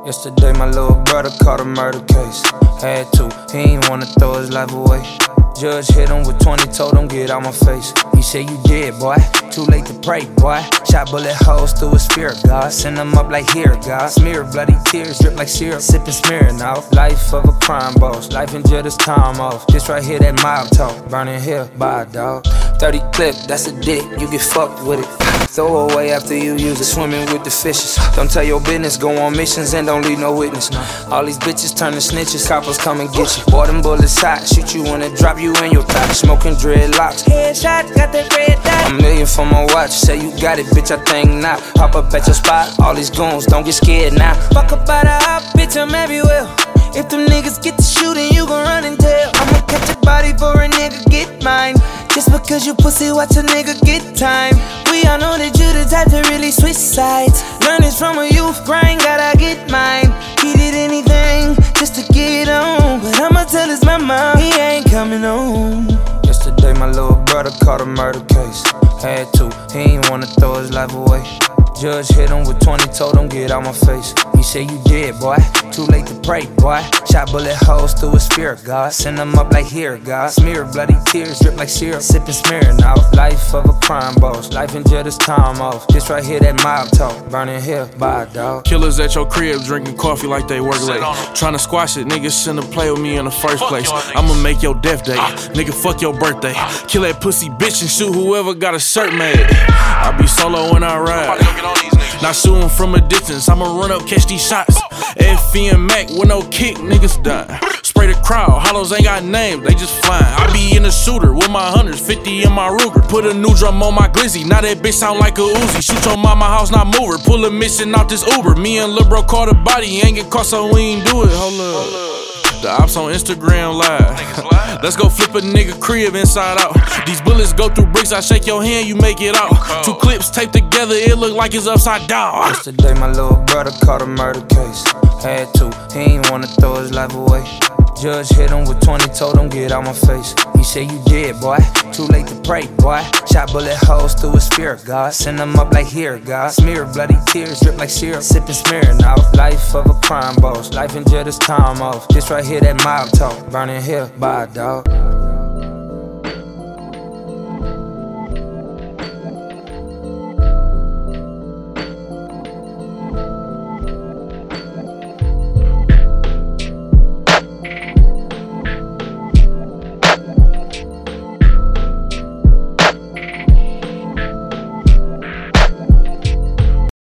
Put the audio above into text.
Yesterday my little brother caught a murder case. Had to, he ain't wanna throw his life away. Judge hit him with 20, told him get out my face. He said you dead, boy, too late to pray, boy. Shot bullet holes through his spirit, God. Send them up like here, God. Smear bloody tears, drip like syrup, sipping smearing out. Life of a crime boss, life in jail, this time off. This right here, that mob talk, burning here, by a dog. 30 clip, that's a dick, you get fucked with it. Throw away after you use it, swimming with the fishes. Don't tell your business, go on missions and don't leave no witness. All these bitches turning snitches, coppers come and get you. Boy, them bullets hot, shoot you when it drop you in your thigh. Smoking dreadlocks, headshot, got that red dot. A million for my watch, say you got it, bitch, I think not. Pop up at your spot, all these goons, don't get scared now. Fuck about a hot bitch, I'm everywhere. If them niggas get to shooting, you gon' run and tell. I'ma catch a body for a nigga, get mine. Just because you pussy, watch a nigga get time. We all know that you the type to really switch sides. Learn this from a youth, grind, gotta get mine. He did anything just to get on, but I'ma tell his mama he ain't coming home. Yesterday my little brother caught a murder case. Had to, he ain't wanna throw his life away. Judge hit him with 20, told him get out my face. He said you dead, boy, too late to pray, boy. Shot bullet holes through his spirit, God. Send them up like here, God. Smear bloody tears, drip like syrup, sipping smearing out. Life of a crime boss, life in jail, this time off. This right here, that mob talk, burning here, by a dog. Killers at your crib drinking coffee like they work late. Tryna squash it, niggas shouldn't play with me in the first place. I'ma make your death day, nigga, fuck your birthday. Kill that pussy bitch and shoot whoever got a shirt made. I be solo when I ride, not shooting from a distance, I'ma run up, catch these shots. FE and Mac with no kick, niggas die. Spray the crowd, hollows ain't got names, they just flying. I be in the shooter with my hunters, 50 in my Ruger. Put a new drum on my Glizzy, now that bitch sound like a Uzi. Shoot your mama house, not move her, pull a mission out this Uber. Me and Lil Bro caught a body, ain't get caught so we ain't do it, hold up. The ops on Instagram live. Let's go flip a nigga crib inside out. These bullets go through bricks, I shake your hand, you make it out. Two clips taped together, it look like it's upside down. Yesterday my little brother caught a murder case. Had to, he ain't wanna throw his life away. Judge hit him with 20, told him get out my face. He said you dead, boy, too late to pray, boy. Shot bullet holes through his spirit, God. Send them up like here, God. Smear bloody tears, drip like syrup, sipping smearing out. Life of a crime boss, life in jail, this time off. This right here, that mob talk, burning here, by a dog.